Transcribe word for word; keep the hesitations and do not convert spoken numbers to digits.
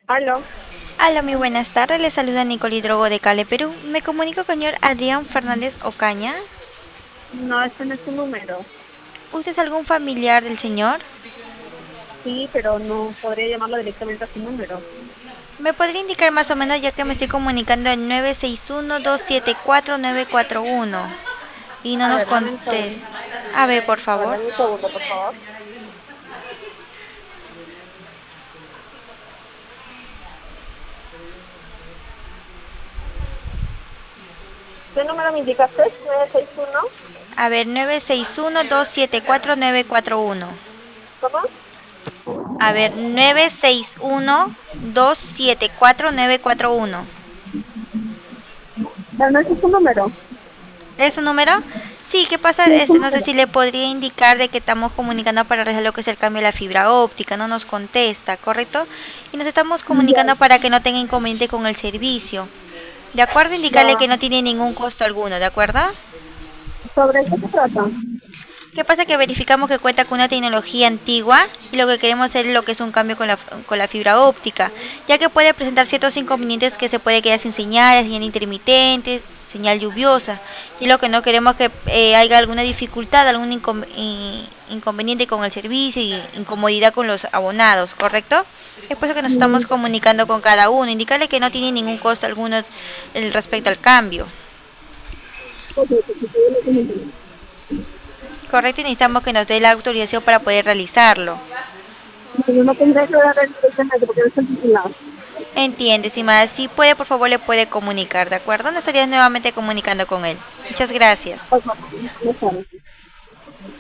Aló, Hola, muy buenas tardes. Le saluda Nicole Hidrogo de Cale, Perú. Me comunico con el señor Adrián Fernández Ocaña. no, este no es su número. ¿Usted es algún familiar del señor? Sí, pero no podría llamarlo directamente a su número. ¿Me podría indicar más o menos ya que me estoy comunicando al nueve seis uno, dos siete cuatro, nueve cuatro uno y no A nos ver, dame un contesta? segundo. A ver, por A ver, favor. dame un segundo, por favor. ¿Qué número me indicaste? nueve seis uno. A ver, nueve seis uno, dos siete cuatro, nueve cuatro uno. ¿Cómo? A ver, nueve seis uno, dos siete cuatro, nueve cuatro uno. Pero no, ese es su número. ¿Es su número? Sí, ¿qué pasa? Sí, es su Este, no sé número. si le podría indicar de que estamos comunicando para realizar lo que es el cambio de la fibra óptica, no nos contesta, ¿correcto? Y nos estamos Ya, comunicando para que no tenga inconveniente con el servicio. ¿De acuerdo? Indicarle ya. que no tiene ningún costo alguno, ¿de acuerdo? ¿Sobre qué se trata? ¿Qué pasa? Que verificamos que cuenta con una tecnología antigua y lo que queremos hacer es lo que es un cambio con la, con la fibra óptica, ya que puede presentar ciertos inconvenientes que se puede quedar sin señal, señal intermitente, señal lluviosa, y lo que no queremos que eh, haya alguna dificultad, algún incon in, inconveniente con el servicio y incomodidad con los abonados, ¿correcto? Es por eso que nos Mm, estamos comunicando con cada uno, indicarle que no tiene ningún costo alguno el respecto al cambio. ok, porque yo lo tengo. Correcto, y necesitamos que nos dé la autorización para poder realizarlo. No, yo no tendré que dar el directamente porque no estoy titulado. Entiende, estimada. Si puede, por favor, le puede comunicar, ¿de acuerdo? No estaría nuevamente comunicando con él. Muchas gracias. Ok, no sabes.